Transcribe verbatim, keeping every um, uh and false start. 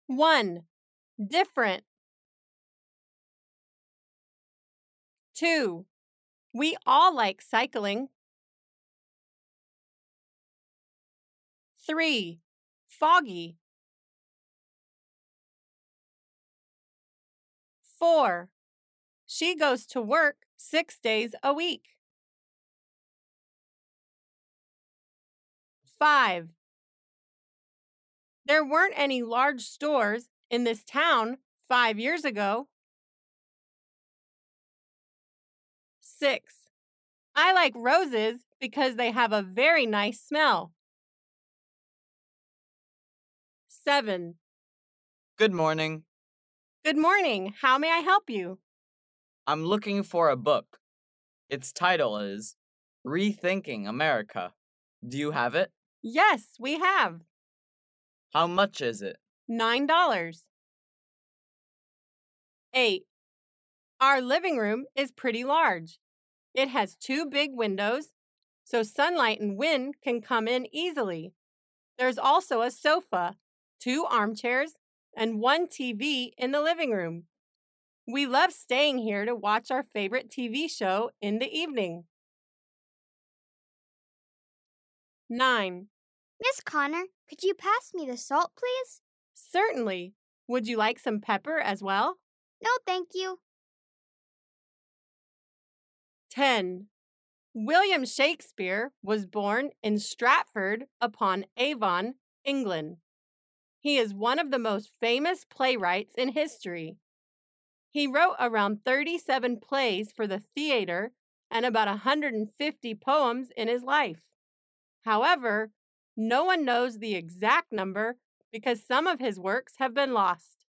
one. Different. two. We all like cycling. three. Foggy. four. She goes to work six days a week. five. There weren't any large stores in this town five years ago. six. I like roses because they have a very nice smell. seven. Good morning. Good morning. How may I help you? I'm looking for a book. Its title is Rethinking America. Do you have it? Yes, we have. How much is it? nine dollars. eight. Our living room is pretty large. It has two big windows, so sunlight and wind can come in easily. There's also a sofa, two armchairs, and one T V in the living room. We love staying here to watch our favorite T V show in the evening. nine. Miss Connor, could you pass me the salt, please? Certainly. Would you like some pepper as well? No, thank you. ten. William Shakespeare was born in Stratford upon Avon, England. He is one of the most famous playwrights in history. He wrote around thirty-seven plays for the theater and about one hundred fifty poems in his life. However, no one knows the exact number because some of his works have been lost.